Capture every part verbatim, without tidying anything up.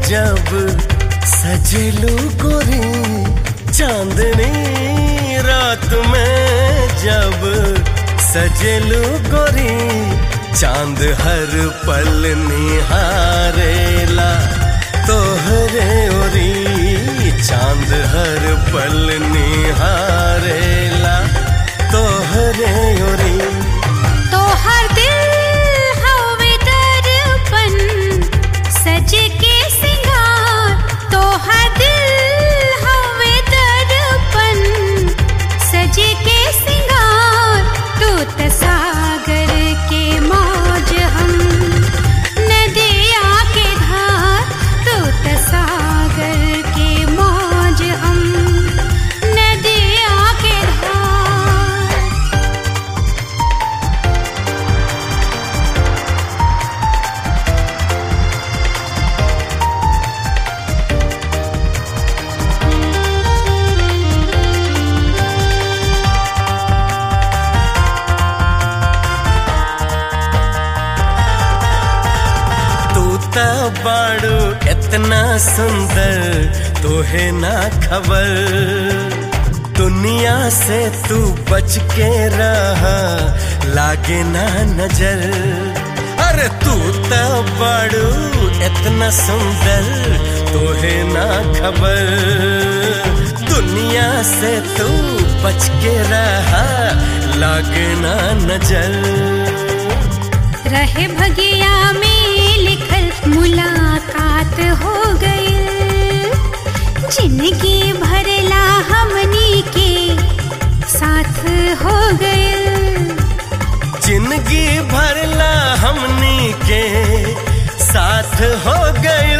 जब सजेलू गोरी, चांदनी रात में जब सजेलू गोरी, चांद हर पल निहारेला तोहरे ओरी, चांद हर पल निहारेला तोहरे ओरी। तोहर दिल हवे दर्पण सज के सिंगार, तोहर दिल हवे दर्पण सज के सिंगार। तू त सागर के मौज हम नदिया के धार, तू त सागर के मौज हम नदिया के धार। बाड़ू इतना सुंदर तोहे ना खबर, दुनिया से तू बच के रहा लागे ना नजर। अरे तू तो बाड़ू इतना सुंदर तोहे ना खबर, दुनिया से तू बच के रहा लागे ना नजर। रहे भगिया में लिखल मुलाकात हो गई, जिंदगी भरला हमनी के साथ हो गई, जिंदगी भरला हमनी के साथ हो गई,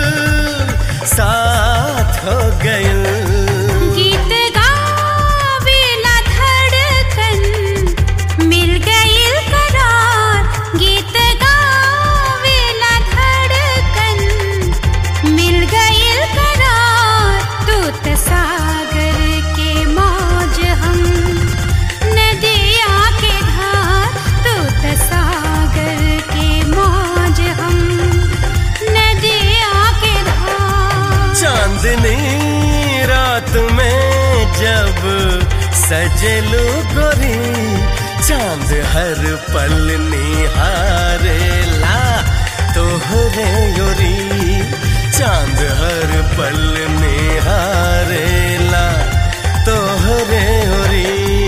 साथ हो गई। गीत गावेला धड़कन मिल गई करार, गीत गावेला धड़कन मिल गई करार। तू त सागर के मौज हम नदिया के धार, तू त सागर के मौज हम नदिया के धार। चांदनी रात में जब सजेलू गोरी, चांद हर पल निहारेला तोहरे ओरी, चांद हर पल निहारेला तोहरे ओरी।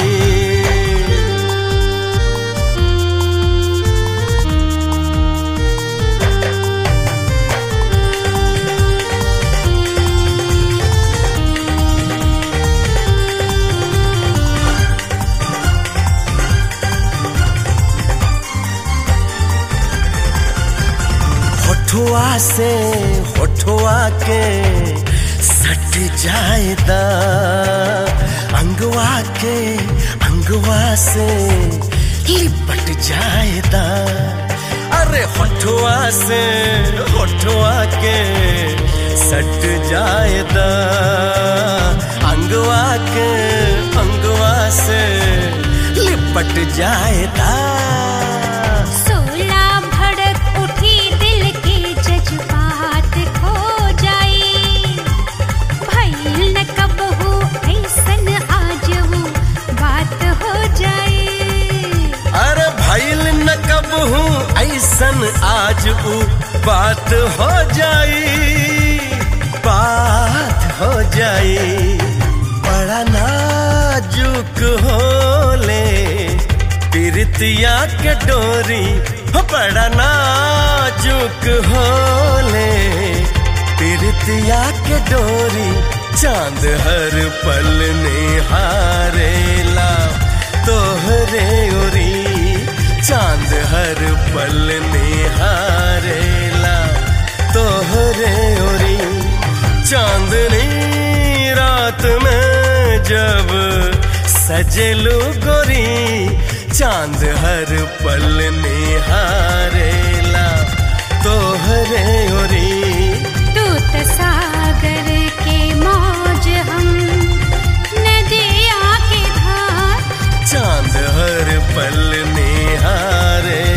होठुआ से होठुआ के सट जाएदा, अंगवा के अंगवा से लिपट जाएदा। अरे होठुआ से होठुआ के सट जाएदा, अंगवा के अंगवा से लिपट जाएदा। ऐसन आज ऊ बात हो जाई, बात हो जाई। बड़ा नाजुक होले प्रीतिया के डोरी, बड़ा नाजुक होले प्रीतिया के डोरी, चांद हर पल निहारेला तोहरे ओरी, चांद हर पल निहारेला तोहरे ओरी। चांदनी रात में जब सजेलू गोरी, चांद हर पल निहारेला तोहरे ओरी। तू त सागर के मौज हम नदिया के धार, चांद हर पल निहारे